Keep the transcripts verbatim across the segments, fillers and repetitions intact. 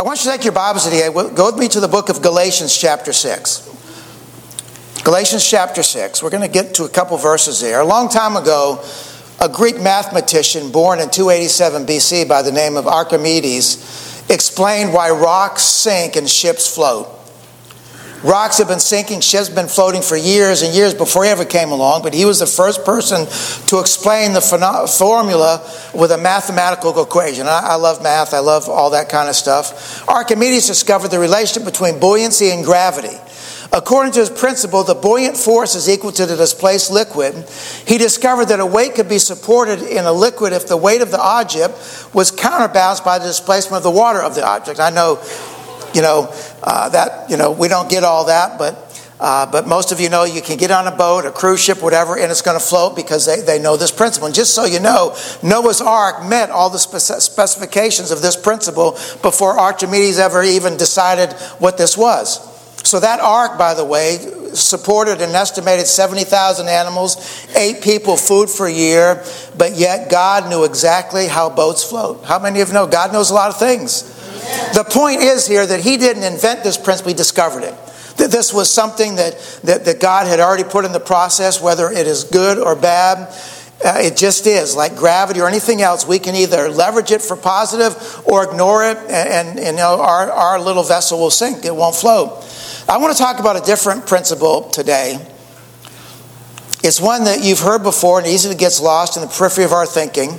I want you to take your Bibles today. Go with me to the book of Galatians chapter six. Galatians chapter six. We're going to get to a couple verses there. A long time ago, a Greek mathematician born in two eighty-seven B C by the name of Archimedes explained why rocks sink and ships float. Rocks have been sinking, ships have been floating for years and years before he ever came along, but he was the first person to explain the phenom- formula with a mathematical equation. I, I love math, I love all that kind of stuff. Archimedes discovered the relationship between buoyancy and gravity. According to his principle, the buoyant force is equal to the displaced liquid. He discovered that a weight could be supported in a liquid if the weight of the object was counterbalanced by the displacement of the water of the object. I know You know, uh, that, you know, we don't get all that, but uh, but most of you know you can get on a boat, a cruise ship, whatever, and it's going to float because they, they know this principle. And just so you know, Noah's Ark met all the spec- specifications of this principle before Archimedes ever even decided what this was. So that ark, by the way, supported an estimated seventy thousand animals, eight people, food for a year, but yet God knew exactly how boats float. How many of you know God knows a lot of things? The point is here that he didn't invent this principle, he discovered it. That this was something that, that, that God had already put in the process, whether it is good or bad. Uh, it just is, like gravity or anything else. We can either leverage it for positive or ignore it, and, and you know our, our little vessel will sink, it won't float. I want to talk about a different principle today. It's one that you've heard before and easily gets lost in the periphery of our thinking.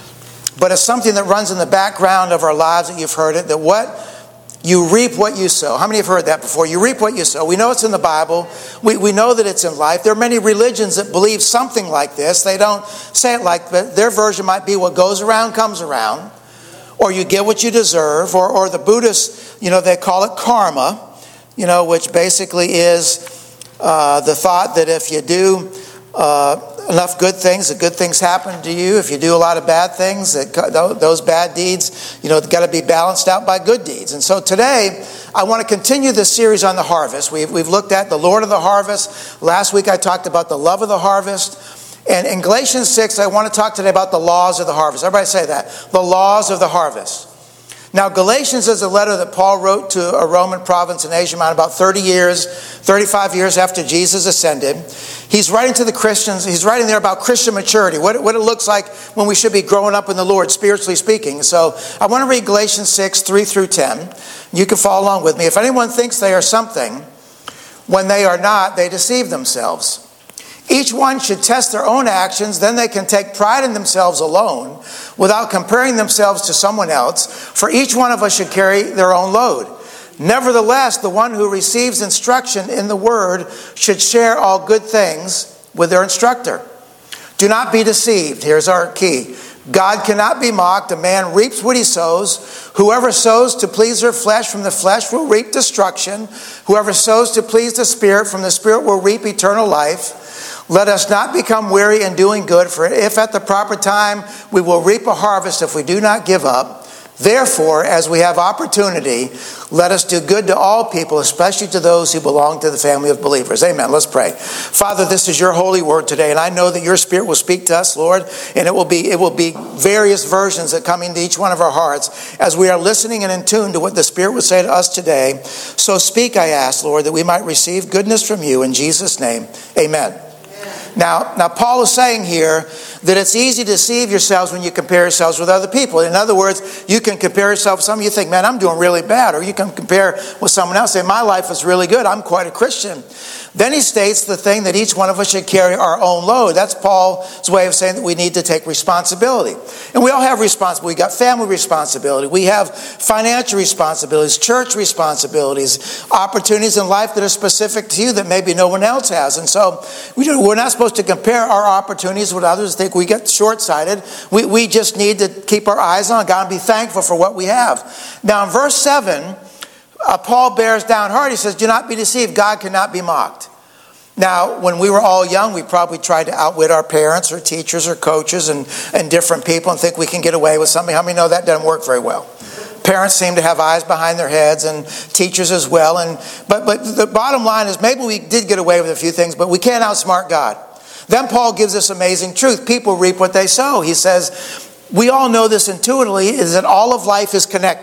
But it's something that runs in the background of our lives that you've heard it, that what you reap what you sow. How many have heard that before? You reap what you sow. We know it's in the Bible. We, we know that it's in life. There are many religions that believe something like this. They don't say it like, but their version might be what goes around comes around. Or you get what you deserve. Or, or the Buddhists, you know, they call it karma, you know, which basically is uh, the thought that if you do uh, enough good things, that good things happen to you. If you do a lot of bad things, that those bad deeds, you know, got to be balanced out by good deeds. And so today, I want to continue this series on the harvest. We've, we've looked at the Lord of the harvest. Last week, I talked about the love of the harvest. And in Galatians six, I want to talk today about the laws of the harvest. Everybody say that. The laws of the harvest. Now, Galatians is a letter that Paul wrote to a Roman province in Asia Minor about thirty years, thirty-five years after Jesus ascended. He's writing to the Christians. He's writing there about Christian maturity, what, what it looks like when we should be growing up in the Lord, spiritually speaking. So I want to read Galatians six, three through ten. You can follow along with me. If anyone thinks they are something, when they are not, they deceive themselves. Each one should test their own actions, then they can take pride in themselves alone without comparing themselves to someone else, for each one of us should carry their own load. Nevertheless, the one who receives instruction in the word should share all good things with their instructor. Do not be deceived. Here's our key. God cannot be mocked. A man reaps what he sows. Whoever sows to please their flesh from the flesh will reap destruction. Whoever sows to please the Spirit from the Spirit will reap eternal life. Let us not become weary in doing good, for if at the proper time we will reap a harvest if we do not give up. Therefore, as we have opportunity, let us do good to all people, especially to those who belong to the family of believers. Amen. Let's pray. Father, this is your holy word today, and I know that your Spirit will speak to us, Lord, and it will be it will be various versions that come into each one of our hearts as we are listening and in tune to what the Spirit would say to us today. So speak, I ask, Lord, that we might receive goodness from you in Jesus' name. Amen. Now, now, Paul is saying here that it's easy to deceive yourselves when you compare yourselves with other people. In other words, you can compare yourself with some, you think, man, I'm doing really bad. Or you can compare with someone else, say, my life is really good. I'm quite a Christian. Then he states the thing that each one of us should carry our own load. That's Paul's way of saying that we need to take responsibility. And we all have responsibility. We got family responsibility. We have financial responsibilities, church responsibilities, opportunities in life that are specific to you that maybe no one else has. And so we don't, we're not supposed to compare our opportunities with others. Think we get short-sighted. We, we just need to keep our eyes on God and be thankful for what we have. Now in verse seven, Uh, Paul bears down hard. He says, do not be deceived. God cannot be mocked. Now, when we were all young, we probably tried to outwit our parents or teachers or coaches and, and different people and think we can get away with something. How many know that doesn't work very well? Parents seem to have eyes behind their heads, and teachers as well. And but, but the bottom line is maybe we did get away with a few things, but we can't outsmart God. Then Paul gives this amazing truth. People reap what they sow. He says, we all know this intuitively, is that all of life is connected.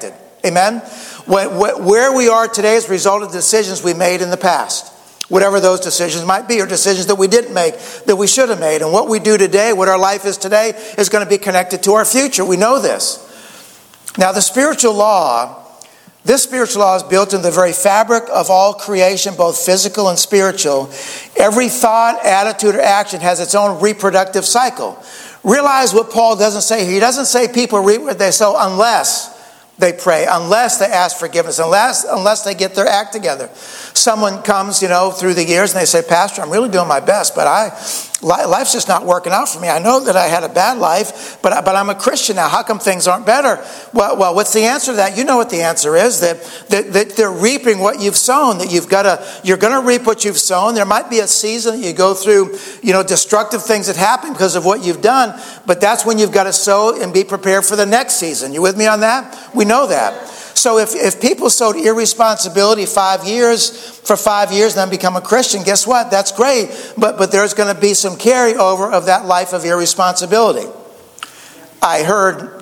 Amen? Where we are today is a result of decisions we made in the past. Whatever those decisions might be, or decisions that we didn't make that we should have made. And what we do today, what our life is today, is going to be connected to our future. We know this. Now, the spiritual law, this spiritual law is built in the very fabric of all creation, both physical and spiritual. Every thought, attitude, or action has its own reproductive cycle. Realize what Paul doesn't say here. He doesn't say people reap what they sow unless they pray, unless they ask forgiveness, unless unless they get their act together. Someone comes, you know, through the years and they say, Pastor, I'm really doing my best, but I life's just not working out for me. I know that I had a bad life, but, I, but I'm a Christian now. How come things aren't better? Well, well, what's the answer to that? You know what the answer is, that, that, that they're reaping what you've sown, that you've got to, you're going to reap what you've sown. There might be a season that you go through, you know, destructive things that happen because of what you've done, but that's when you've got to sow and be prepared for the next season. You with me on that? We know that. So if, if people sowed irresponsibility five years, for five years and then become a Christian, guess what? That's great. But, but there's going to be some carryover of that life of irresponsibility. I heard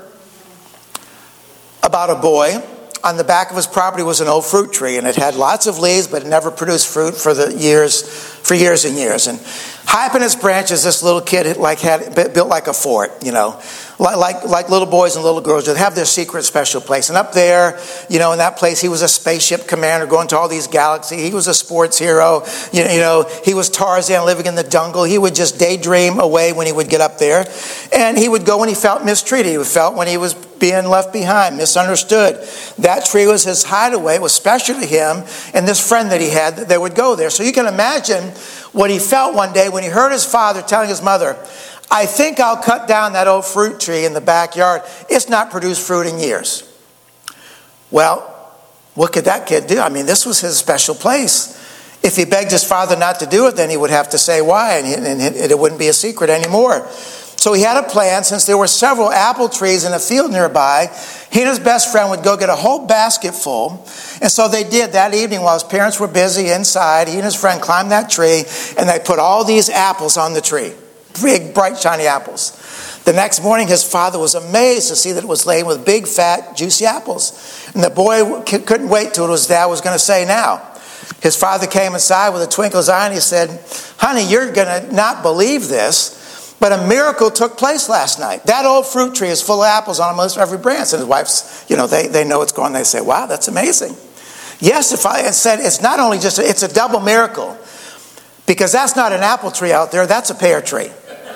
about a boy. On the back of his property was an old fruit tree, and it had lots of leaves, but it never produced fruit for the years, for years and years. And high up in its branches, this little kid like had built like a fort, you know, like like, like little boys and little girls would have their secret special place. And up there, you know, in that place, he was a spaceship commander going to all these galaxies. He was a sports hero. You know, you know, he was Tarzan living in the jungle. He would just daydream away when he would get up there, and he would go when he felt mistreated. He felt when he was being left behind, misunderstood. That tree was his hideaway. It was special to him and this friend that he had, that they would go there. So you can imagine what he felt one day when he heard his father telling his mother, I think I'll cut down that old fruit tree in the backyard. It's not produced fruit in years. Well, what could that kid do? I mean, this was his special place. If he begged his father not to do it, then he would have to say why, and it wouldn't be a secret anymore. So he had a plan. Since there were several apple trees in a field nearby, he and his best friend would go get a whole basket full. And so they did that evening while his parents were busy inside. He and his friend climbed that tree, and they put all these apples on the tree. Big, bright, shiny apples. The next morning, his father was amazed to see that it was laden with big, fat, juicy apples. And the boy couldn't wait till his dad was going to say now. His father came inside with a twinkle in his eye, and he said, honey, you're going to not believe this, but a miracle took place last night. That old fruit tree is full of apples on almost every branch. And his wife's, you know, they, they know what's going on. They say, wow, that's amazing. Yes, if I had said it's not only just, a, it's a double miracle. Because that's not an apple tree out there, that's a pear tree.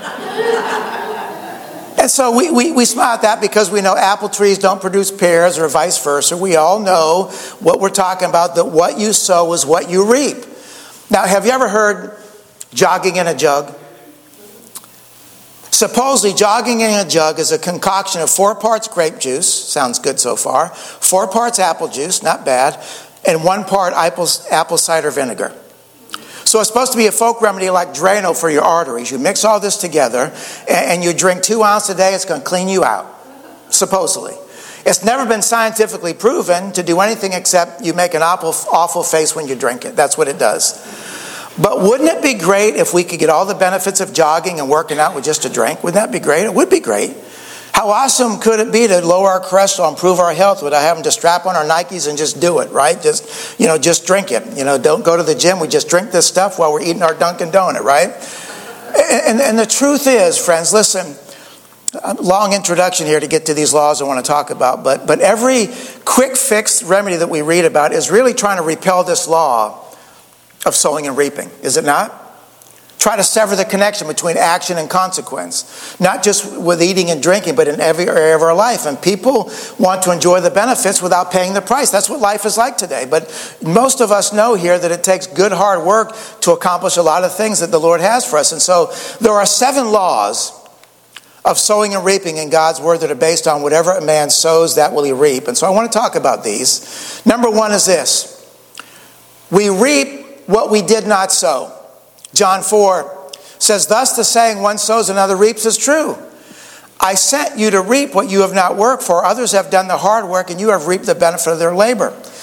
And so we, we, we smile at that because we know apple trees don't produce pears or vice versa. We all know what we're talking about, that what you sow is what you reap. Now, have you ever heard jogging in a jug? Supposedly, jogging in a jug is a concoction of four parts grape juice, sounds good so far, four parts apple juice, not bad, and one part apple, apple cider vinegar. So it's supposed to be a folk remedy like Drano for your arteries. You mix all this together, and, and you drink two ounces a day, it's going to clean you out, supposedly. It's never been scientifically proven to do anything except you make an awful, awful face when you drink it. That's what it does. But wouldn't it be great if we could get all the benefits of jogging and working out with just a drink? Wouldn't that be great? It would be great. How awesome could it be to lower our cholesterol, improve our health without having to strap on our Nikes and just do it, right? Just, you know, just drink it. You know, don't go to the gym. We just drink this stuff while we're eating our Dunkin' Donut, right? And, and the truth is, friends, listen, long introduction here to get to these laws I want to talk about, but, but every quick fix remedy that we read about is really trying to repel this law of sowing and reaping, is it not? Try to sever the connection between action and consequence, not just with eating and drinking, but in every area of our life. And people want to enjoy the benefits without paying the price. That's what life is like today. But most of us know here that it takes good hard work to accomplish a lot of things that the Lord has for us. And so there are seven laws of sowing and reaping in God's word that are based on whatever a man sows, that will he reap. And so I want to talk about these. Number one is this: we reap what we did not sow. John four says, thus the saying, one sows, another reaps, is true. I sent you to reap what you have not worked for. Others have done the hard work, and you have reaped the benefit of their labor.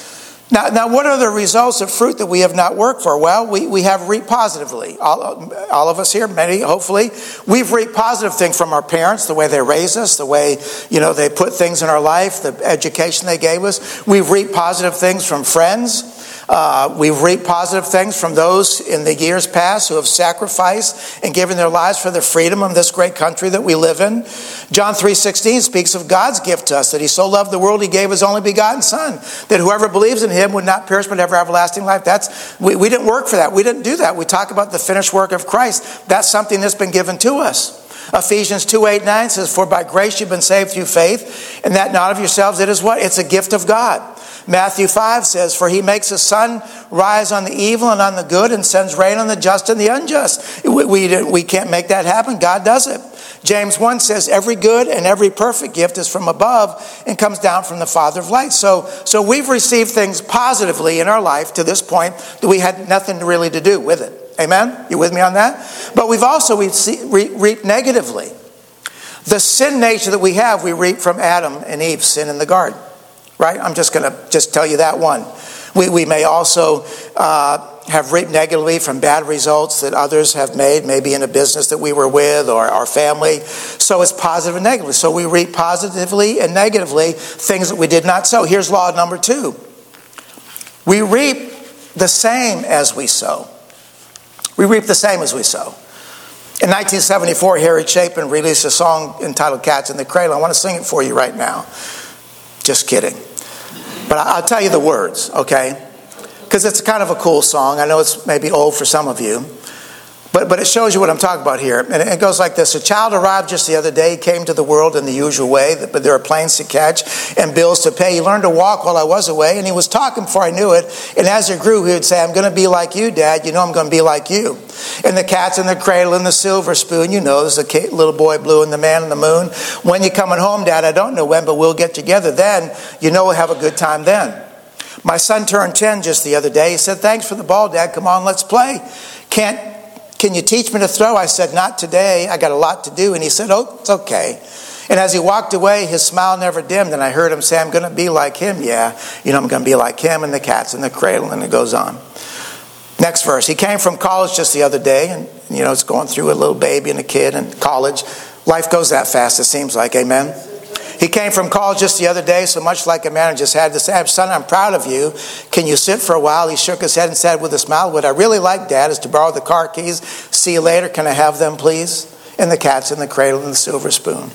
Now, now, what are the results of fruit that we have not worked for? Well, we, we have reaped positively. All, all of us here, many, hopefully, we've reaped positive things from our parents, the way they raised us, the way, you know, they put things in our life, the education they gave us. We've reaped positive things from friends. Uh, we've reaped positive things from those in the years past who have sacrificed and given their lives for the freedom of this great country that we live in. John three sixteen speaks of God's gift to us, that he so loved the world he gave his only begotten Son, that whoever believes in him would not perish but have everlasting life. That's we, we didn't work for that. We didn't do that. We talk about the finished work of Christ. That's something that's been given to us. Ephesians two, eight, nine says, for by grace you've been saved through faith, and that not of yourselves. It is what? It's a gift of God. Matthew five says, for he makes the sun rise on the evil and on the good and sends rain on the just and the unjust. We, we, we can't make that happen. God does it. James one says, every good and every perfect gift is from above and comes down from the Father of lights. So, so we've received things positively in our life to this point that we had nothing really to do with it. Amen? You with me on that? But we've also we see, re, reaped negatively. The sin nature that we have, we reap from Adam and Eve's sin in the garden. Right? I'm just going to just tell you that one. We, we may also uh, have reaped negatively from bad results that others have made, maybe in a business that we were with or our family. So it's positive and negative. So we reap positively and negatively things that we did not sow. Here's law number two. We reap the same as we sow. We reap the same as we sow. In nineteen seventy-four, Harry Chapin released a song entitled Cats in the Cradle. I want to sing it for you right now. Just kidding. But I'll tell you the words, okay? Because it's kind of a cool song. I know it's maybe old for some of you. But but it shows you what I'm talking about here. And it goes like this. A child arrived just the other day. He came to the world in the usual way. But there are planes to catch and bills to pay. He learned to walk while I was away. And he was talking before I knew it. And as he grew, he would say, I'm going to be like you, Dad. You know I'm going to be like you. And the cat's in the cradle and the silver spoon. You know, there's a little boy blue and the man in the moon. When you coming home, Dad? I don't know when, but we'll get together then. You know we'll have a good time then. My son turned ten just the other day. He said, thanks for the ball, Dad. Come on, let's play. Can't Can you teach me to throw? I said, not today. I got a lot to do. And he said, oh, it's okay. And as he walked away, his smile never dimmed. And I heard him say, I'm going to be like him. Yeah, you know, I'm going to be like him. And the cat's in the cradle. And it goes on. Next verse. He came from college just the other day. And, you know, it's going through a little baby and a kid and college. Life goes that fast, it seems like. Amen. He came from college just the other day, so much like a man, and just had to say, son, I'm proud of you. Can you sit for a while? He shook his head and said with a smile, what I really like, Dad, is to borrow the car keys. See you later. Can I have them, please? And the cat's in the cradle and the silver spoon.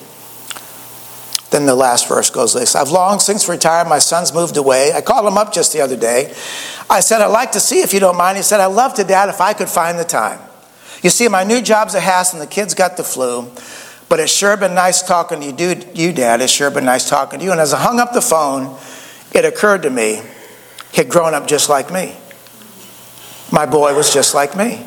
Then the last verse goes like this. I've long since retired. My son's moved away. I called him up just the other day. I said, I'd like to see if you don't mind. He said, I'd love to, Dad, if I could find the time. You see, my new job's a hassle and the kid's got the flu. But it's sure been nice talking to you, dude, you, Dad. It's sure been nice talking to you. And as I hung up the phone, it occurred to me, he'd grown up just like me. My boy was just like me.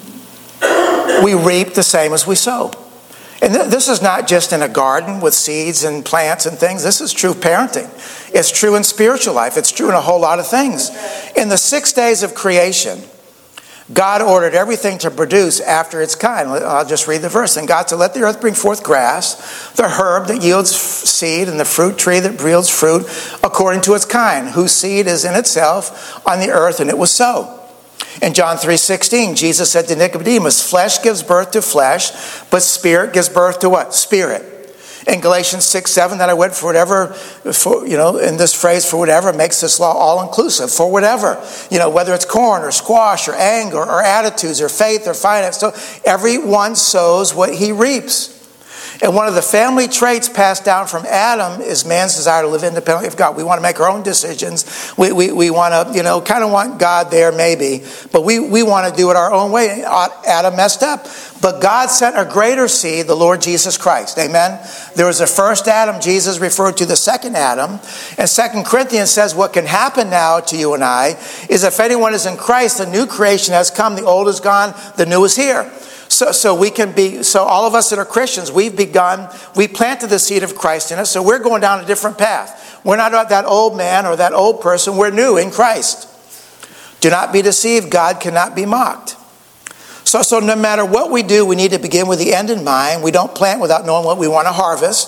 We reap the same as we sow. And th- this is not just in a garden with seeds and plants and things. This is true parenting. It's true in spiritual life. It's true in a whole lot of things. In the six days of creation, God ordered everything to produce after its kind. I'll just read the verse. And God said, let the earth bring forth grass, the herb that yields seed, and the fruit tree that yields fruit according to its kind, whose seed is in itself on the earth, and it was so. In John three sixteen, Jesus said to Nicodemus, flesh gives birth to flesh, but spirit gives birth to what? Spirit. In Galatians six seven, that I went for whatever, for, you know, in this phrase, for whatever, makes this law all-inclusive. For whatever, you know, whether it's corn or squash or anger or attitudes or faith or finance. So everyone sows what he reaps. And one of the family traits passed down from Adam is man's desire to live independently of God. We want to make our own decisions. We we, we want to, you know, kind of want God there maybe. But we, we want to do it our own way. Adam messed up. But God sent a greater seed, the Lord Jesus Christ. Amen? There was the first Adam. Jesus referred to the second Adam. And Second Corinthians says what can happen now to you and I is if anyone is in Christ, the new creation has come. The old is gone. The new is here. So, so we can be, so all of us that are Christians, we've begun, we planted the seed of Christ in us, so we're going down a different path. We're not that old man or that old person, we're new in Christ. Do not be deceived, God cannot be mocked. So, so no matter what we do, we need to begin with the end in mind. We don't plant without knowing what we want to harvest.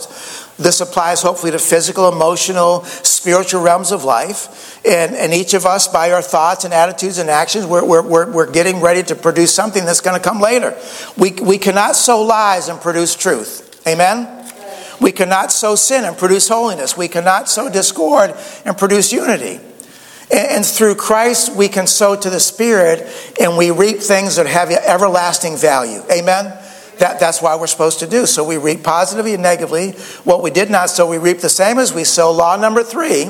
This applies hopefully to physical, emotional, spiritual realms of life. And, and each of us, by our thoughts and attitudes and actions, we're, we're, we're, we're getting ready to produce something that's going to come later. We, we cannot sow lies and produce truth. Amen? We cannot sow sin and produce holiness. We cannot sow discord and produce unity. And, and through Christ, we can sow to the Spirit, and we reap things that have everlasting value. Amen? That, that's why we're supposed to do. So we reap positively and negatively. What we did not sow, we reap the same as we sow. Law number three.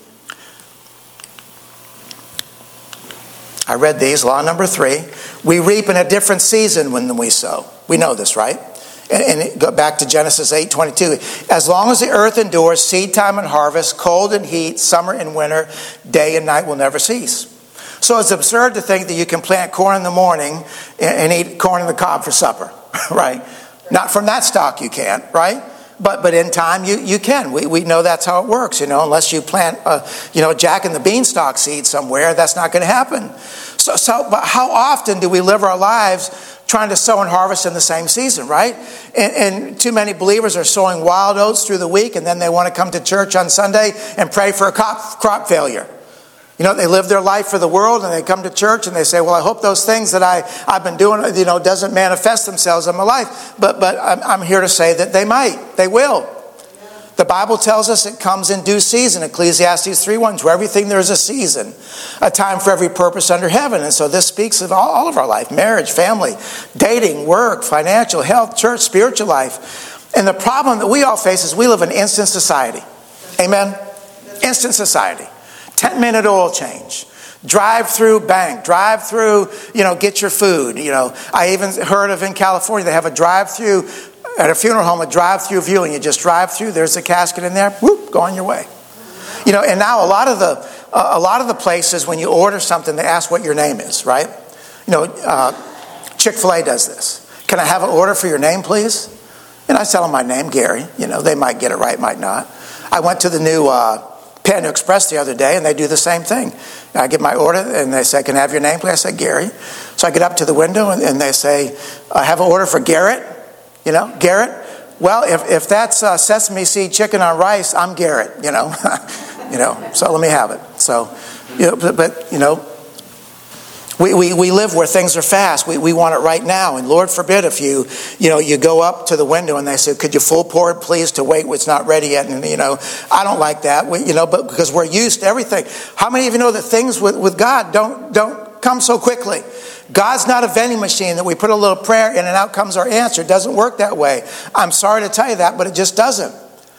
I read these. Law number three. We reap in a different season when we sow. We know this, right? And, and it, go back to Genesis eight twenty-two. As long as the earth endures, seed time and harvest, cold and heat, summer and winter, day and night will never cease. So it's absurd to think that you can plant corn in the morning and, and eat corn in the cob for supper. Right? Not from that stock you can't, right? But but in time you, you can. We we know that's how it works, you know, unless you plant a, you know, Jack and the Beanstalk seed somewhere, that's not going to happen. So so but how often do we live our lives trying to sow and harvest in the same season, right? And, and too many believers are sowing wild oats through the week, and then they want to come to church on Sunday and pray for a crop, crop failure. You know, they live their life for the world, and they come to church and they say, well, I hope those things that I, I've been doing, you know, doesn't manifest themselves in my life. But but I'm, I'm here to say that they might. They will. The Bible tells us it comes in due season. Ecclesiastes three one, to everything there is a season, a time for every purpose under heaven. And so this speaks of all, all of our life, marriage, family, dating, work, financial, health, church, spiritual life. And the problem that we all face is we live in instant society. Amen? Instant society. ten-minute oil change. Drive through bank. Drive through, you know, get your food. You know, I even heard of in California, they have a drive through at a funeral home, a drive through viewing. You just drive through, there's a casket in there, whoop, go on your way. You know, and now a lot of the uh, a lot of the places when you order something, they ask what your name is, right? You know, uh, Chick-fil-A does this. Can I have an order for your name, please? And I tell them my name, Gary. You know, they might get it right, might not. I went to the new uh, Panda Express the other day, and they do the same thing. I get my order, and they say, can I have your name, please? I say, Gary. So I get up to the window, and, and they say, I have an order for Garrett. You know, Garrett. Well, if, if that's uh, sesame seed chicken on rice, I'm Garrett, you know. you know, so let me have it. So, you know, but, but you know, we, we, we live where things are fast. We, we want it right now. And Lord forbid if you, you know, you go up to the window and they say, could you full pour it, please, to wait, it's not ready yet. And, you know, I don't like that, we, you know, but because we're used to everything. How many of you know that things with, with God don't, don't come so quickly? God's not a vending machine that we put a little prayer in and out comes our answer. It doesn't work that way. I'm sorry to tell you that, but it just doesn't.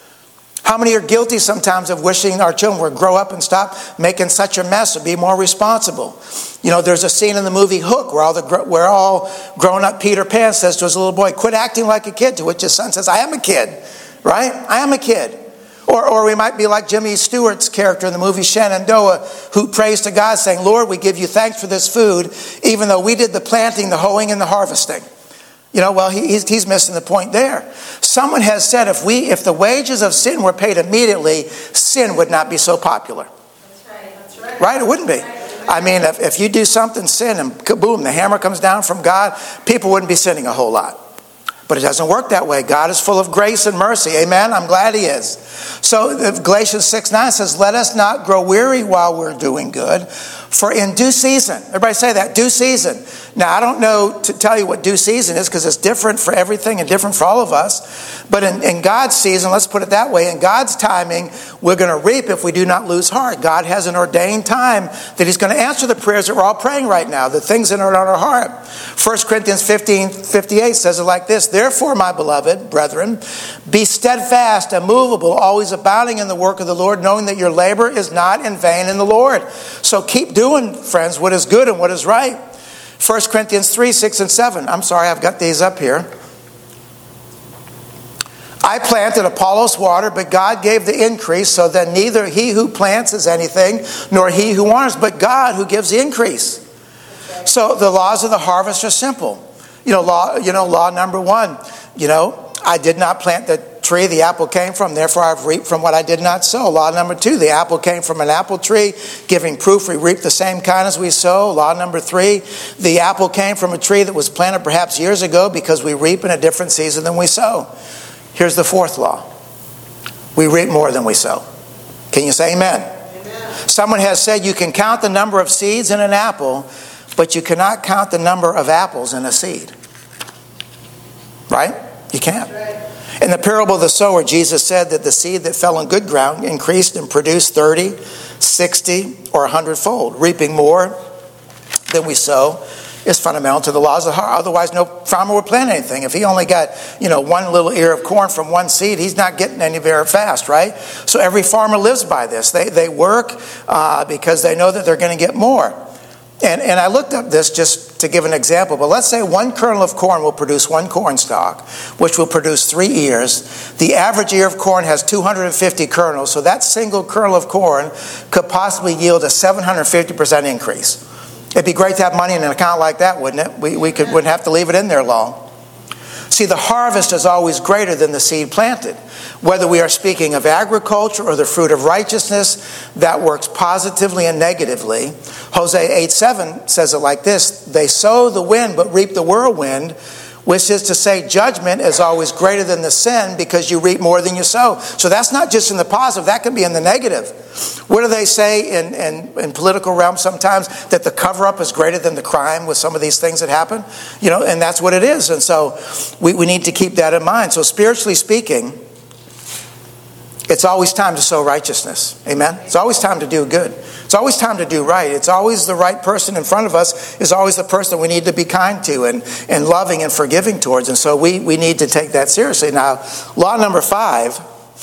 How many are guilty sometimes of wishing our children would grow up and stop making such a mess and be more responsible? You know, there's a scene in the movie Hook where all the where all grown-up Peter Pan says to his little boy, quit acting like a kid, to which his son says, I am a kid, right? I am a kid. Or, or we might be like Jimmy Stewart's character in the movie Shenandoah, who prays to God saying, Lord, we give you thanks for this food, even though we did the planting, the hoeing, and the harvesting. You know, well, he, he's, he's missing the point there. Someone has said if we, if the wages of sin were paid immediately, sin would not be so popular. That's right. That's right. Right? It wouldn't be. I mean, if, if you do something, sin, and kaboom, the hammer comes down from God, people wouldn't be sinning a whole lot. But it doesn't work that way. God is full of grace and mercy. Amen? I'm glad he is. So Galatians six nine says, let us not grow weary while we're doing good, for in due season. Everybody say that, due season. Now, I don't know to tell you what due season is because it's different for everything and different for all of us. But in, in God's season, let's put it that way, in God's timing, we're going to reap if we do not lose heart. God has an ordained time that he's going to answer the prayers that we're all praying right now, the things that are on our heart. First Corinthians fifteen fifty-eight says it like this, therefore, my beloved brethren, be steadfast, immovable, always abounding in the work of the Lord, knowing that your labor is not in vain in the Lord. So keep doing, friends, what is good and what is right. First Corinthians three, six, and seven. I'm sorry, I've got these up here. I planted, Apollos watered, but God gave the increase, so that neither he who plants is anything, nor he who waters, but God who gives the increase. So the laws of the harvest are simple. You know, law, you know, law number one, you know, I did not plant the tree the apple came from, therefore I've reaped from what I did not sow. Law number two, the apple came from an apple tree, giving proof we reap the same kind as we sow. Law number three, the apple came from a tree that was planted perhaps years ago because we reap in a different season than we sow. Here's the fourth law. we reap more than we sow. Can you say amen? Amen. Someone has said you can count the number of seeds in an apple, but you cannot count the number of apples in a seed. Right? You can't. In the parable of the sower, Jesus said that the seed that fell on good ground increased and produced thirty, sixty, or a hundredfold. Reaping more than we sow is fundamental to the laws of the heart. Otherwise, no farmer would plant anything. If he only got, you know, one little ear of corn from one seed, he's not getting any very fast, right? So every farmer lives by this. They they work uh, because they know that they're going to get more. And and I looked up this just to give an example, but let's say one kernel of corn will produce one corn stalk, which will produce three ears. The average ear of corn has two hundred fifty kernels, so that single kernel of corn could possibly yield a seven hundred fifty percent increase. It'd be great to have money in an account like that, wouldn't it? We, we could, wouldn't have to leave it in there long. See, the harvest is always greater than the seed planted. Whether we are speaking of agriculture or the fruit of righteousness, that works positively and negatively. Hosea eight seven says it like this: they sow the wind but reap the whirlwind, which is to say judgment is always greater than the sin because you reap more than you sow. So that's not just in the positive, that can be in the negative. What do they say in, in, in political realm sometimes? That the cover-up is greater than the crime with some of these things that happen. You know, and that's what it is. And so we, we need to keep that in mind. So spiritually speaking, it's always time to sow righteousness. Amen? It's always time to do good. It's always time to do right. It's always the right person in front of us is always the person we need to be kind to and, and loving and forgiving towards. And so we, we need to take that seriously. Now, law number five,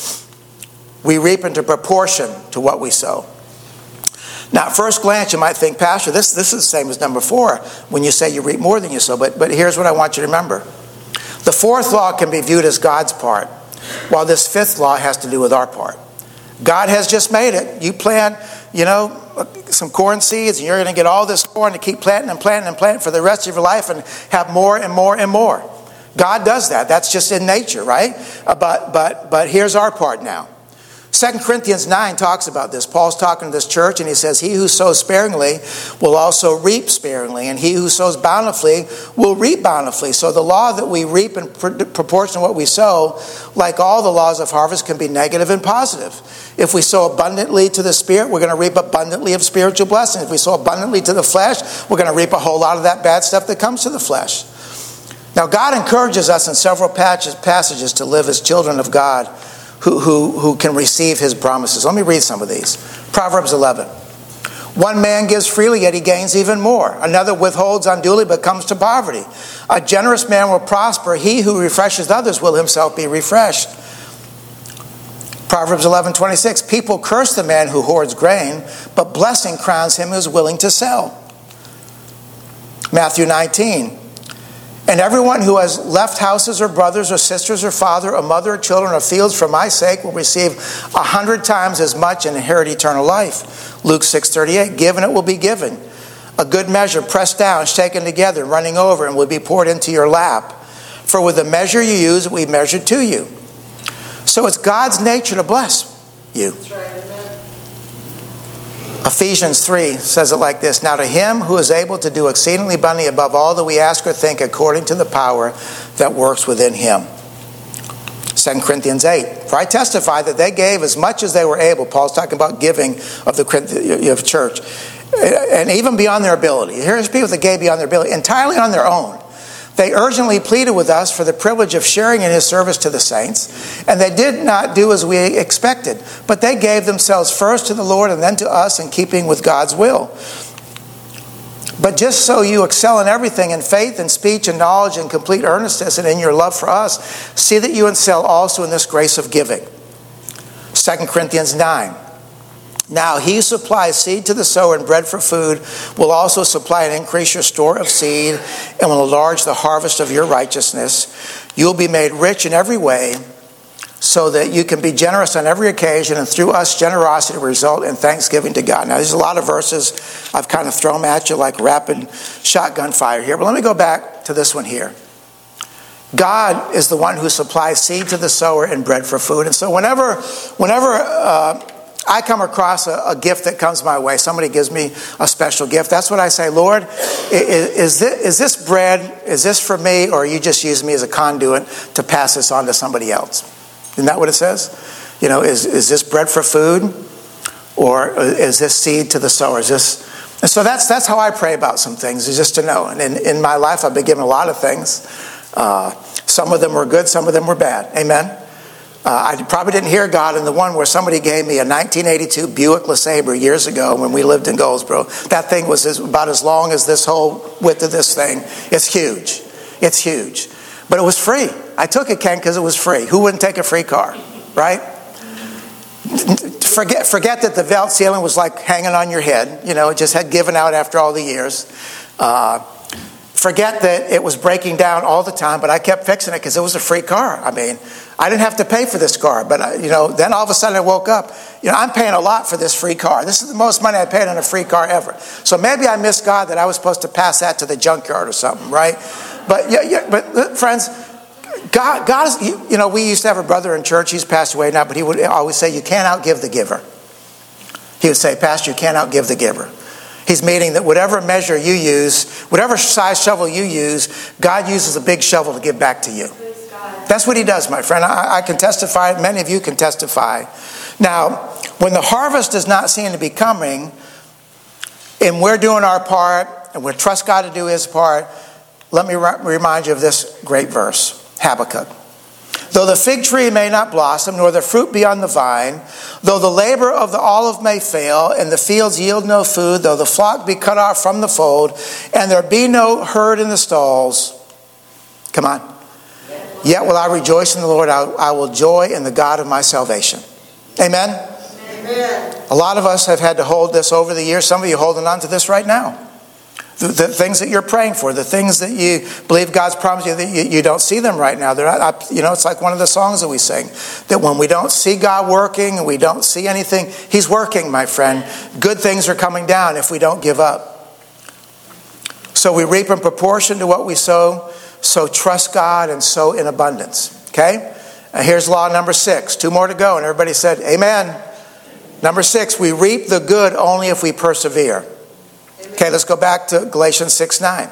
we reap into proportion to what we sow. Now, at first glance, you might think, Pastor, this, this is the same as number four when you say you reap more than you sow. But, but here's what I want you to remember. The fourth law can be viewed as God's part, while this fifth law has to do with our part. God has just made it. You plant, you know, some corn seeds, and you're going to get all this corn to keep planting and planting and planting for the rest of your life and have more and more and more. God does that. That's just in nature, right? Uh, but but but here's our part now. Second Corinthians nine talks about this. Paul's talking to this church, and he says, he who sows sparingly will also reap sparingly, and he who sows bountifully will reap bountifully. So the law that we reap in proportion to what we sow, like all the laws of harvest, can be negative and positive. If we sow abundantly to the Spirit, we're going to reap abundantly of spiritual blessing. If we sow abundantly to the flesh, we're going to reap a whole lot of that bad stuff that comes to the flesh. Now, God encourages us in several passages to live as children of God, Who, who, who can receive his promises. Let me read some of these. Proverbs eleven. One man gives freely, yet he gains even more. Another withholds unduly, but comes to poverty. A generous man will prosper. He who refreshes others will himself be refreshed. Proverbs eleven twenty-six. People curse the man who hoards grain, but blessing crowns him who is willing to sell. Matthew nineteen. And everyone who has left houses or brothers or sisters or father or mother or children or fields for my sake will receive a hundred times as much and inherit eternal life. Luke six thirty-eight, given it will be given. A good measure, pressed down, shaken together, running over, and will be poured into your lap. For with the measure you use, it will be measured to you. So it's God's nature to bless you. That's right. Ephesians three says it like this. Now to him who is able to do exceedingly abundantly above all that we ask or think according to the power that works within him. Second Corinthians eight. For I testify that they gave as much as they were able. Paul's talking about giving of the of church. And even beyond their ability. Here's people that gave beyond their ability. Entirely on their own. They urgently pleaded with us for the privilege of sharing in his service to the saints, and they did not do as we expected, but they gave themselves first to the Lord and then to us in keeping with God's will. But just so you excel in everything, in faith and speech and knowledge and complete earnestness and in your love for us, see that you excel also in this grace of giving. Second Corinthians nine. Now he who supplies seed to the sower and bread for food will also supply and increase your store of seed and will enlarge the harvest of your righteousness. You will be made rich in every way so that you can be generous on every occasion, and through us generosity will result in thanksgiving to God. Now there's a lot of verses I've kind of thrown at you like rapid shotgun fire here, but let me go back to this one here. God is the one who supplies seed to the sower and bread for food. And so whenever, whenever, uh, I come across a, a gift that comes my way. Somebody gives me a special gift. That's what I say, Lord, is, is, this, is this bread, is this for me, or are you just using me as a conduit to pass this on to somebody else? Isn't that what it says? You know, is, is this bread for food? Or is this seed to the sower? Is this... And so that's that's how I pray about some things, is just to know. And in, in my life, I've been given a lot of things. Uh, some of them were good, some of them were bad. Amen? Uh, I probably didn't hear God in the one where somebody gave me a nineteen eighty-two Buick LeSabre years ago when we lived in Goldsboro. That thing was as, about as long as this whole width of this thing. It's huge. It's huge. But it was free. I took it, Ken, because it was free. Who wouldn't take a free car, right? Forget, forget that the vault ceiling was like hanging on your head. You know, it just had given out after all the years. Uh, forget that it was breaking down all the time, but I kept fixing it because it was a free car. I mean, I didn't have to pay for this car, but I, you know, then all of a sudden I woke up. You know, I'm paying a lot for this free car. This is the most money I paid on a free car ever. So maybe I missed God that I was supposed to pass that to the junkyard or something, right? But yeah, yeah. But friends, God, God is. You, you know, we used to have a brother in church. He's passed away now, but he would always say, "You can't outgive the giver." He would say, "Pastor, you can't outgive the giver." He's meaning that whatever measure you use, whatever size shovel you use, God uses a big shovel to give back to you. That's what he does, my friend. I, I can testify. Many of you can testify. Now, when the harvest does not seem to be coming, and we're doing our part, and we trust God to do his part, let me re- remind you of this great verse, Habakkuk. Though the fig tree may not blossom, nor the fruit be on the vine, though the labor of the olive may fail, and the fields yield no food, though the flock be cut off from the fold, and there be no herd in the stalls, come on. Yet will I rejoice in the Lord. I, I will joy in the God of my salvation. Amen? Amen. A lot of us have had to hold this over the years. Some of you are holding on to this right now. The, the things that you're praying for, the things that you believe God's promised you, that you, you don't see them right now. They're not, you know, it's like one of the songs that we sing, that when we don't see God working and we don't see anything, he's working, my friend. Good things are coming down if we don't give up. So we reap in proportion to what we sow. So trust God and sow in abundance. Okay? And here's law number six. Two more to go. And everybody said, amen. Number six, we reap the good only if we persevere. Okay, let's go back to Galatians six nine.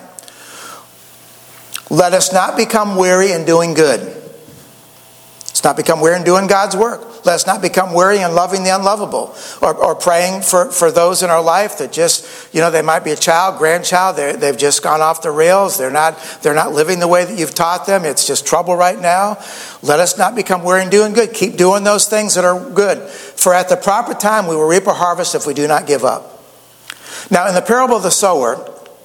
Let us not become weary in doing good. Let's not become weary in doing God's work. Let us not become weary in loving the unlovable. Or, or praying for, for those in our life that just, you know, they might be a child, grandchild. They've just gone off the rails. They're not, they're not living the way that you've taught them. It's just trouble right now. Let us not become weary in doing good. Keep doing those things that are good. For at the proper time we will reap a harvest if we do not give up. Now, in the parable of the sower,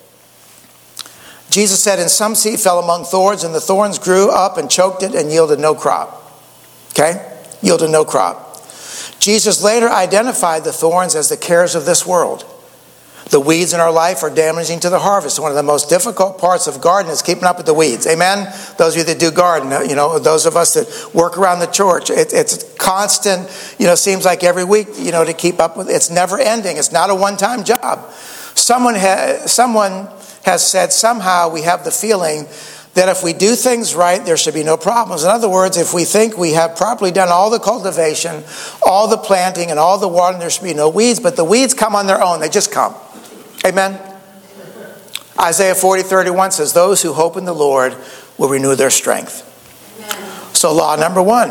Jesus said, and some seed fell among thorns, and the thorns grew up and choked it and yielded no crop. Okay? Yielded no crop. Jesus later identified the thorns as the cares of this world. The weeds in our life are damaging to the harvest. One of the most difficult parts of gardening is keeping up with the weeds. Amen? Those of you that do garden, you know, those of us that work around the church, it, it's constant, you know, seems like every week, you know, to keep up with. It's never ending. It's not a one-time job. Someone, ha- someone has said somehow we have the feeling that if we do things right, there should be no problems. In other words, if we think we have properly done all the cultivation, all the planting, and all the watering, there should be no weeds. But the weeds come on their own. They just come. Amen? Isaiah forty thirty-one says, those who hope in the Lord will renew their strength. Amen. So law number one,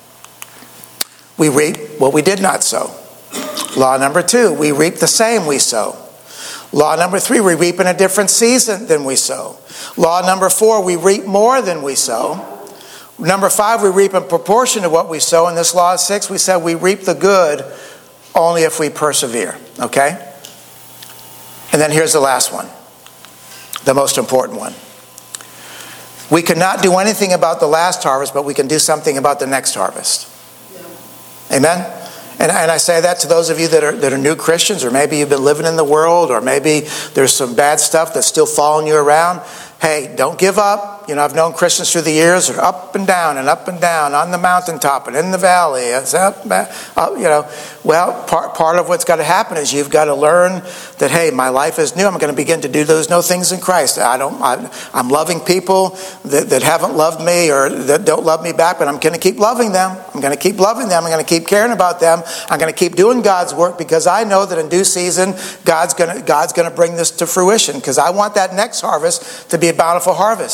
we reap what we did not sow. Law number two, we reap the same we sow. Law number three, we reap in a different season than we sow. Law number four, we reap more than we sow. Number five, we reap in proportion to what we sow. In this law six, we said we reap the good only if we persevere. Okay? And then here's the last one, the most important one. We cannot do anything about the last harvest, but we can do something about the next harvest. Yeah. Amen? And, and I say that to those of you that are that are new Christians, or maybe you've been living in the world, or maybe there's some bad stuff that's still following you around. Hey, don't give up. You know, I've known Christians through the years that are up and down and up and down on the mountaintop and in the valley. It's up, up, you know, well, part part of what's got to happen is you've got to learn that, hey, my life is new. I'm going to begin to do those new things in Christ. I don't. I, I'm loving people that, that haven't loved me or that don't love me back, but I'm going to keep loving them. I'm going to keep loving them. I'm going to keep caring about them. I'm going to keep doing God's work because I know that in due season God's going to God's going to bring this to fruition because I want that next harvest to be a bountiful harvest.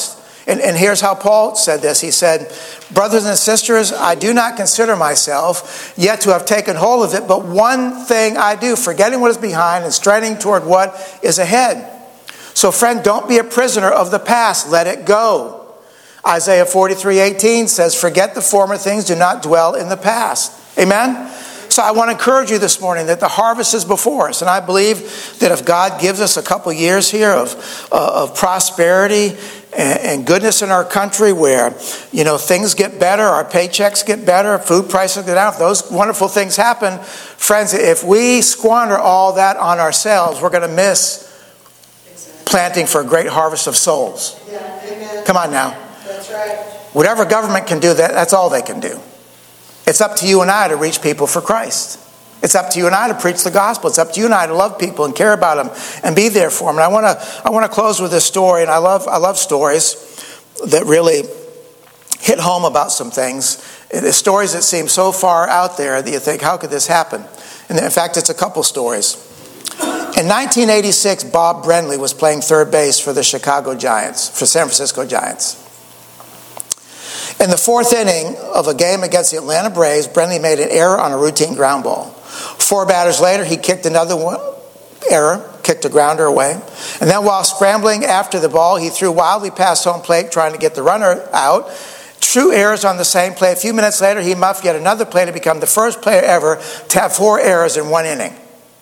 And, and here's how Paul said this. He said, brothers and sisters, I do not consider myself yet to have taken hold of it, but one thing I do, forgetting what is behind and straining toward what is ahead. So friend, don't be a prisoner of the past. Let it go. Isaiah forty-three eighteen says, forget the former things, do not dwell in the past. Amen? So I want to encourage you this morning that the harvest is before us. And I believe that if God gives us a couple years here of, uh, of prosperity and, and goodness in our country where, you know, things get better, our paychecks get better, food prices get down, if those wonderful things happen, friends, if we squander all that on ourselves, we're going to miss planting for a great harvest of souls. Yeah, amen. Come on now. That's right. Whatever government can do, that that's all they can do. It's up to you and I to reach people for Christ. It's up to you and I to preach the gospel. It's up to you and I to love people and care about them and be there for them. And I want to I want to close with this story. And I love I love stories that really hit home about some things. It's stories that seem so far out there that you think, how could this happen? And in fact, it's a couple stories. In nineteen eighty-six, Bob Brenly was playing third base for the Chicago Giants, for San Francisco Giants. In the fourth inning of a game against the Atlanta Braves, Brenly made an error on a routine ground ball. Four batters later, he kicked another one, error, kicked a grounder away. And then while scrambling after the ball, he threw wildly past home plate trying to get the runner out. True errors on the same play. A few minutes later, he muffed yet another play to become the first player ever to have four errors in one inning.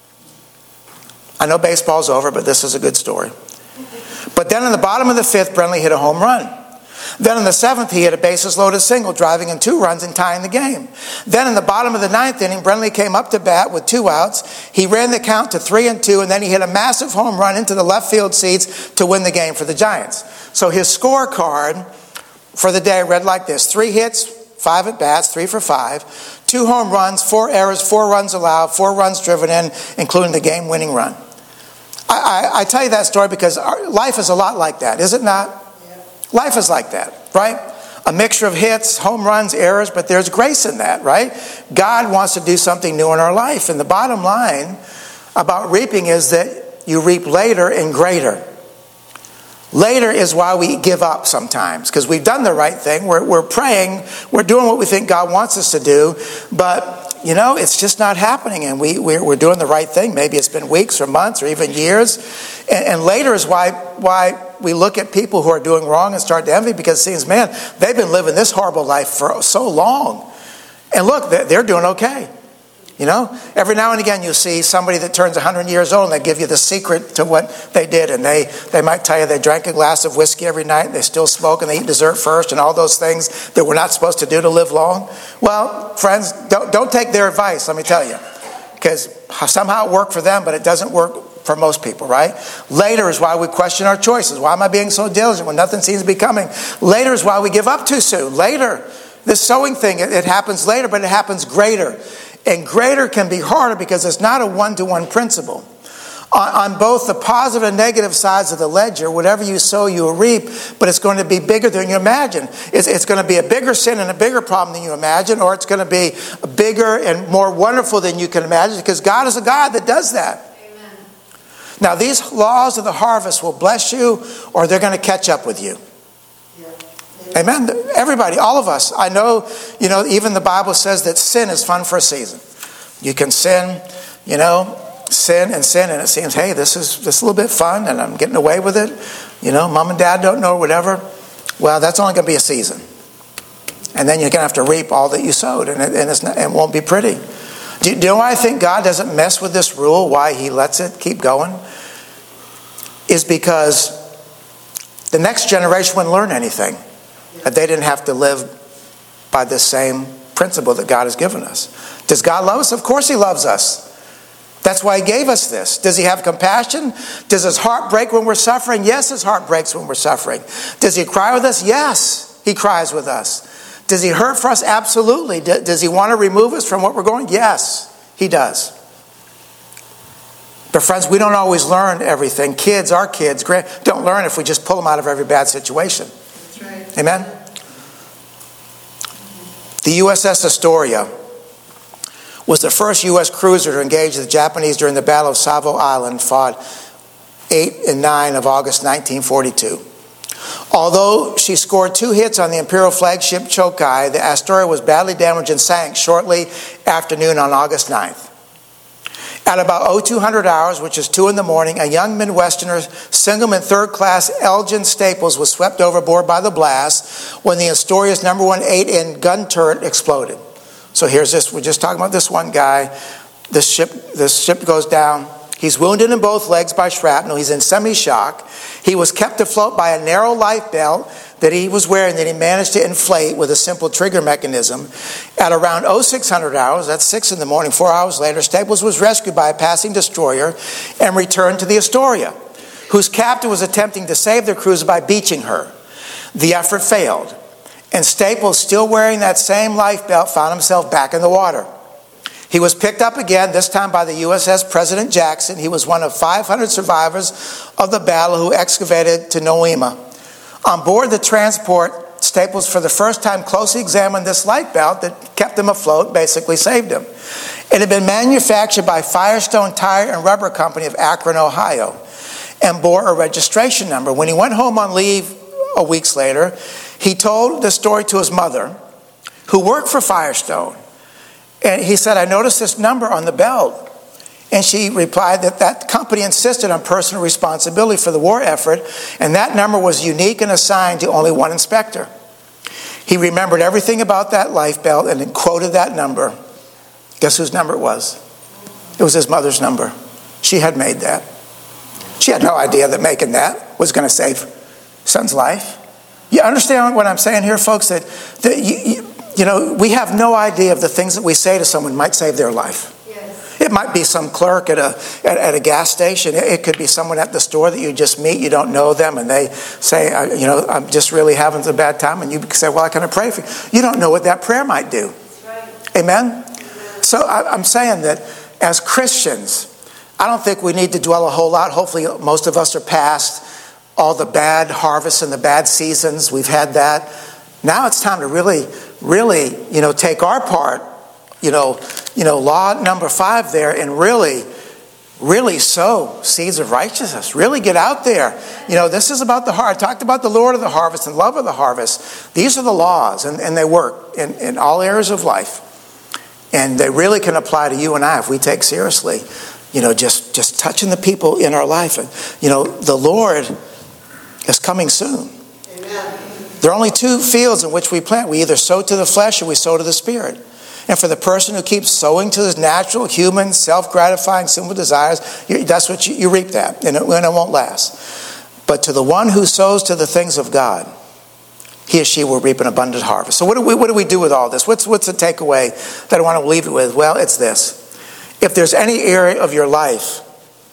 I know baseball's over, but this is a good story. But then in the bottom of the fifth, Brenly hit a home run. Then in the seventh, he hit a bases-loaded single, driving in two runs and tying the game. Then in the bottom of the ninth inning, Brenly came up to bat with two outs. He ran the count to three and two, and then he hit a massive home run into the left field seats to win the game for the Giants. So his scorecard for the day read like this: three hits, five at-bats, three for five, two home runs, four errors, four runs allowed, four runs driven in, including the game-winning run. I, I, I tell you that story because our life is a lot like that, is it not? Life is like that, right? A mixture of hits, home runs, errors, but there's grace in that, right? God wants to do something new in our life. And the bottom line about reaping is that you reap later and greater. Later is why we give up sometimes, because we've done the right thing. We're, we're praying. We're doing what we think God wants us to do. But, you know, it's just not happening. And we, we're, we're doing the right thing. Maybe it's been weeks or months or even years. And, and later is why why we look at people who are doing wrong and start to envy, because it seems, man, they've been living this horrible life for so long. And look, they're, they're doing okay. You know, every now and again you see somebody that turns one hundred years old and they give you the secret to what they did. And they, they might tell you they drank a glass of whiskey every night, and they still smoke, and they eat dessert first, and all those things that we're not supposed to do to live long. Well, friends, don't, don't take their advice, let me tell you. Because somehow it worked for them, but it doesn't work for most people, right? Later is why we question our choices. Why am I being so diligent when nothing seems to be coming? Later is why we give up too soon. Later, this sowing thing, it, it happens later, but it happens greater. And greater can be harder because it's not a one-to-one principle. On, on both the positive and negative sides of the ledger, whatever you sow, you will reap, but it's going to be bigger than you imagine. It's, it's going to be a bigger sin and a bigger problem than you imagine, or it's going to be bigger and more wonderful than you can imagine, because God is a God that does that. Amen. Now, these laws of the harvest will bless you, or they're going to catch up with you. Amen. Everybody, all of us. I know, you know, even the Bible says that sin is fun for a season. You can sin, you know, sin and sin, and it seems, hey, this is this is a little bit fun, and I'm getting away with it. You know, mom and dad don't know, whatever. Well, that's only going to be a season. And then you're going to have to reap all that you sowed, and it, and it's not, it won't be pretty. Do you, do you know why I think God doesn't mess with this rule, why he lets it keep going? Is because the next generation wouldn't learn anything. That they didn't have to live by this same principle that God has given us. Does God love us? Of course he loves us. That's why he gave us this. Does he have compassion? Does his heart break when we're suffering? Yes, his heart breaks when we're suffering. Does he cry with us? Yes, he cries with us. Does he hurt for us? Absolutely. Does he want to remove us from what we're going? Yes, he does. But friends, we don't always learn everything. Kids, our kids, don't learn if we just pull them out of every bad situation. Amen? The U S S Astoria was the first U S cruiser to engage the Japanese during the Battle of Savo Island, fought eight and nine of August nineteen forty-two. Although she scored two hits on the Imperial flagship Chokai, the Astoria was badly damaged and sank shortly after noon on August ninth. At about oh two hundred hours, which is two in the morning, a young Midwesterner, Singleman third class Elgin Staples, was swept overboard by the blast when the Astoria's number one eight-inch gun turret exploded. So here's this, we're just talking about this one guy. This ship, this ship goes down. He's wounded in both legs by shrapnel. He's in semi-shock. He was kept afloat by a narrow life belt that he was wearing that he managed to inflate with a simple trigger mechanism. At around oh six hundred hours, that's six in the morning, four hours later, Staples was rescued by a passing destroyer and returned to the Astoria, whose captain was attempting to save their cruiser by beaching her. The effort failed, and Staples, still wearing that same life belt, found himself back in the water. He was picked up again, this time by the U S S President Jackson. He was one of five hundred survivors of the battle who excavated to Noema. On board the transport, Staples for the first time closely examined this life belt that kept him afloat, basically saved him. It had been manufactured by Firestone Tire and Rubber Company of Akron, Ohio, and bore a registration number. When he went home on leave a weeks later, he told the story to his mother, who worked for Firestone. And he said, I noticed this number on the belt. And she replied that that company insisted on personal responsibility for the war effort, and that number was unique and assigned to only one inspector. He remembered everything about that life belt and then quoted that number. Guess whose number it was? It was his mother's number. She had made that. She had no idea that making that was going to save son's life. You understand what I'm saying here, folks? That, that you, you, you know, we have no idea of the things that we say to someone might save their life. It might be some clerk at a at, at a gas station. It could be someone at the store that you just meet. You don't know them, and they say, you know, I'm just really having a bad time. And you say, well, I can pray for you. You don't know what that prayer might do. Right. Amen? Amen? So I, I'm saying that as Christians, I don't think we need to dwell a whole lot. Hopefully most of us are past all the bad harvests and the bad seasons. We've had that. Now it's time to really, really, you know, take our part. You know, you know, law number five there, and really, really sow seeds of righteousness. Really get out there. You know, this is about the heart. I talked about the Lord of the harvest and love of the harvest. These are the laws, and, and they work in, in all areas of life. And they really can apply to you and I if we take seriously, you know, just, just touching the people in our life. And, you know, the Lord is coming soon. Amen. There are only two fields in which we plant. We either sow to the flesh or we sow to the spirit. And for the person who keeps sowing to his natural, human, self-gratifying, sinful desires, you, that's what you, you reap that, and it, and it won't last. But to the one who sows to the things of God, he or she will reap an abundant harvest. So what do we what do we do with all this? What's what's the takeaway that I want to leave it with? Well, it's this: if there's any area of your life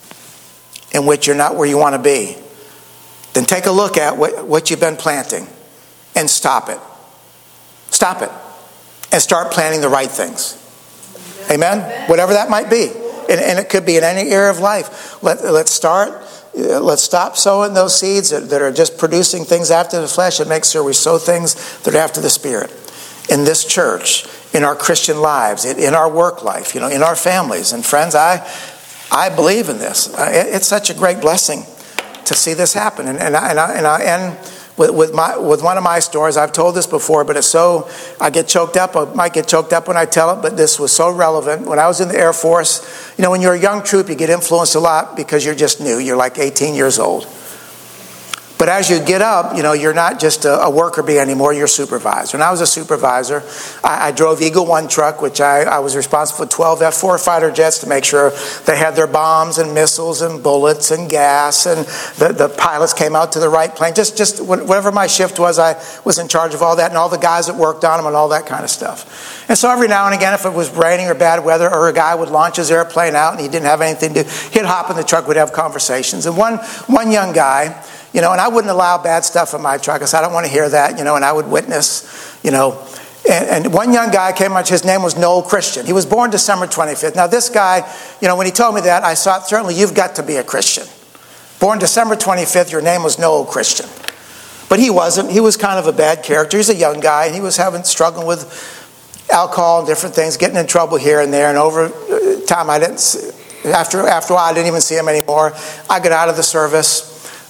in which you're not where you want to be, then take a look at what, what you've been planting and stop it. Stop it. And start planting the right things. Amen? Amen? Whatever that might be. And, and it could be in any area of life. Let, let's start, uh, let's stop sowing those seeds that, that are just producing things after the flesh, and make sure we sow things that are after the Spirit. In this church, in our Christian lives, in, in our work life, you know, in our families. And friends, I I believe in this. Uh, it, it's such a great blessing to see this happen. And, and, I, and, I, and I end With, with my with one of my stories. I've told this before, but it's so, I get choked up. I might get choked up when I tell it, but this was so relevant. When I was in the Air Force, you know, when you're a young troop, you get influenced a lot because you're just new. You're like eighteen years old. But as you get up, you know, you're not just a, a worker bee anymore, you're a supervisor. And I was a supervisor. I, I drove Eagle One truck, which I, I was responsible for twelve F four fighter jets to make sure they had their bombs and missiles and bullets and gas, and the, the pilots came out to the right plane. Just, just whatever my shift was, I was in charge of all that, and all the guys that worked on them and all that kind of stuff. And so every now and again, if it was raining or bad weather, or a guy would launch his airplane out and he didn't have anything to do, he'd hop in the truck, we'd have conversations. And one, one young guy, you know, and I wouldn't allow bad stuff in my truck. I said, I don't want to hear that, you know, and I would witness, you know. And, and one young guy came up, his name was Noel Christian. He was born December twenty-fifth. Now this guy, you know, when he told me that, I thought, certainly you've got to be a Christian. Born December twenty-fifth, your name was Noel Christian. But he wasn't. He was kind of a bad character. He's a young guy, and he was having, struggling with alcohol and different things, getting in trouble here and there. And over time, I didn't, after, after a while, I didn't even see him anymore. I got out of the service.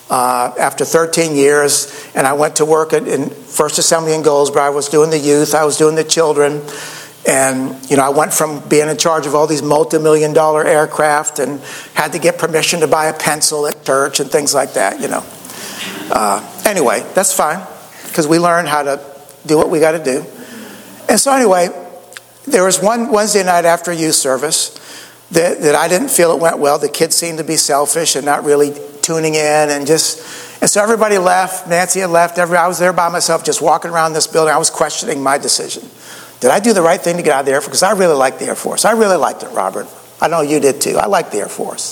uh, after thirteen years, and I went to work at, in First Assembly in Goldsboro. I was doing the youth, I was doing the children, and you know, I went from being in charge of all these multi-million dollar aircraft and had to get permission to buy a pencil at church and things like that, you know. Uh, anyway, that's fine, because we learn how to do what we got to do. And so anyway, there was one Wednesday night after youth service that, that I didn't feel it went well. The kids seemed to be selfish and not really tuning in, and just, and so everybody left. Nancy had left. Every, I was there by myself, just walking around this building. I was questioning my decision. Did I do the right thing to get out of the Air Force? Because I really liked the Air Force. I really liked it, Robert. I know you did too. I liked the Air Force.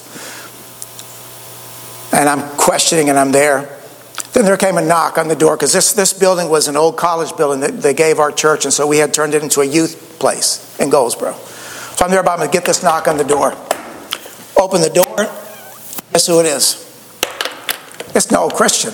And I'm questioning, and I'm there. Then there came a knock on the door, because this, this building was an old college building that they gave our church, and so we had turned it into a youth place in Goldsboro. So I'm there about to get this knock on the door. Open the door. Guess who it is? It's no Christian.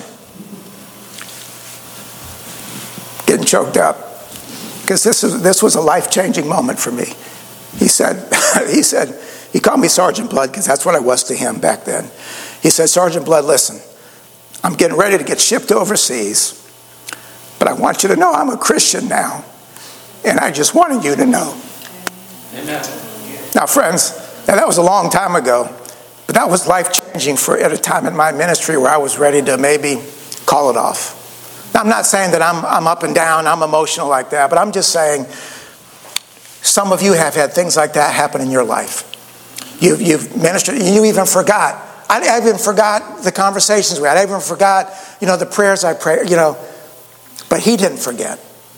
Getting choked up. Because this is this was a life-changing moment for me. He said, he said, he called me Sergeant Blood, because that's what I was to him back then. He said, Sergeant Blood, listen, I'm getting ready to get shipped overseas, but I want you to know I'm a Christian now, and I just wanted you to know. Amen. Now, friends, now that was a long time ago, but that was life-changing for at a time in my ministry where I was ready to maybe call it off. Now, I'm not saying that I'm, I'm up and down, I'm emotional like that, but I'm just saying some of you have had things like that happen in your life. You've, you've ministered, you even forgot. I, I even forgot the conversations we had. I even forgot, you know, the prayers I prayed, you know, but he didn't forget.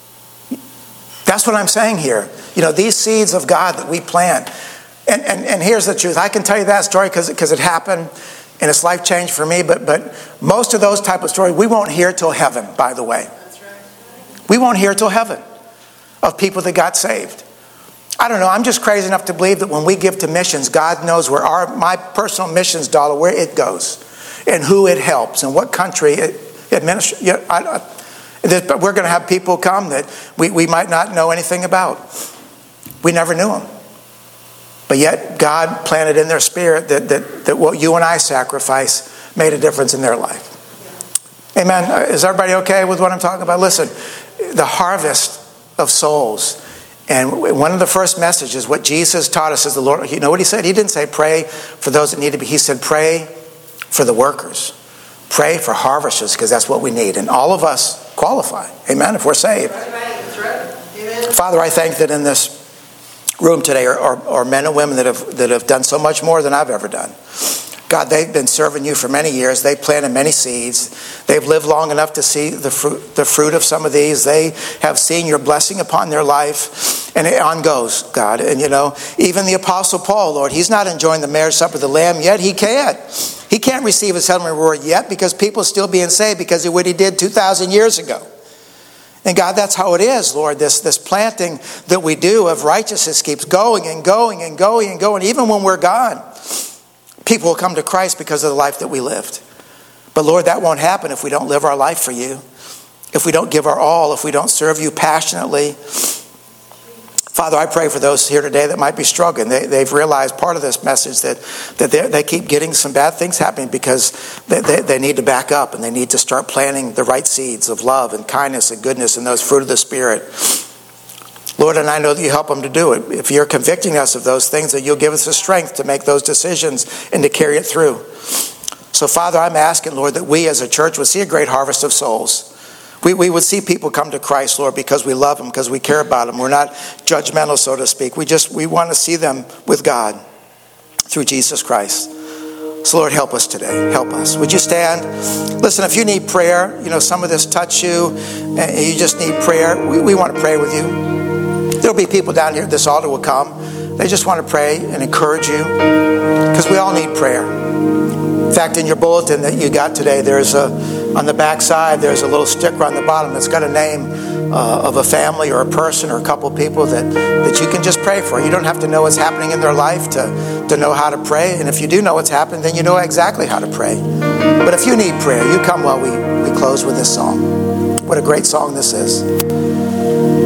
That's what I'm saying here. You know, these seeds of God that we plant. And, and, and here's the truth. I can tell you that story because because it happened and it's life changed for me. But but most of those type of stories we won't hear till heaven, by the way. That's right. We won't hear till heaven of people that got saved. I don't know. I'm just crazy enough to believe that when we give to missions, God knows where our my personal missions dollar, where it goes and who it helps and what country it administers. Yeah, I, I, but we're going to have people come that we, we might not know anything about. We never knew them. But yet God planted in their spirit that, that, that what you and I sacrifice made a difference in their life. Amen. Is everybody okay with what I'm talking about? Listen, the harvest of souls. And one of the first messages, what Jesus taught us is the Lord, you know what he said? He didn't say pray for those that need to be. He said pray for the workers. Pray for harvesters, because that's what we need. And all of us qualify. Amen, if we're saved. That's right. Amen. Father, I thank that in this room today are, are, are men and women that have that have done so much more than I've ever done. God, they've been serving you for many years. They've planted many seeds. They've lived long enough to see the fruit, the fruit of some of these. They have seen your blessing upon their life. And it on goes, God. And you know, even the Apostle Paul, Lord, he's not enjoying the marriage supper of the Lamb yet. He can't. He can't receive his heavenly reward yet because people are still being saved because of what he did two thousand years ago. And God, that's how it is, Lord. This, this planting that we do of righteousness keeps going and going and going and going. Even when we're gone, people will come to Christ because of the life that we lived. But Lord, that won't happen if we don't live our life for you. If we don't give our all, if we don't serve you passionately. Father, I pray for those here today that might be struggling. They, they've realized part of this message that, that they keep getting some bad things happening because they, they, they need to back up and they need to start planting the right seeds of love and kindness and goodness and those fruit of the Spirit. Lord, and I know that you help them to do it. If you're convicting us of those things, that you'll give us the strength to make those decisions and to carry it through. So, Father, I'm asking, Lord, that we as a church would see a great harvest of souls. We, we would see people come to Christ, Lord, because we love them, because we care about them. We're not judgmental, so to speak. We just we want to see them with God through Jesus Christ. So, Lord, help us today. Help us. Would you stand? Listen, if you need prayer, you know, some of this touch you, and you just need prayer, we, we want to pray with you. There'll be people down here at this altar will come. They just want to pray and encourage you, because we all need prayer. In fact, in your bulletin that you got today, there's a on the back side, there's a little sticker on the bottom that's got a name uh, of a family or a person or a couple of people that, that you can just pray for. You don't have to know what's happening in their life to, to know how to pray. And if you do know what's happening, then you know exactly how to pray. But if you need prayer, you come while we, we close with this song. What a great song this is.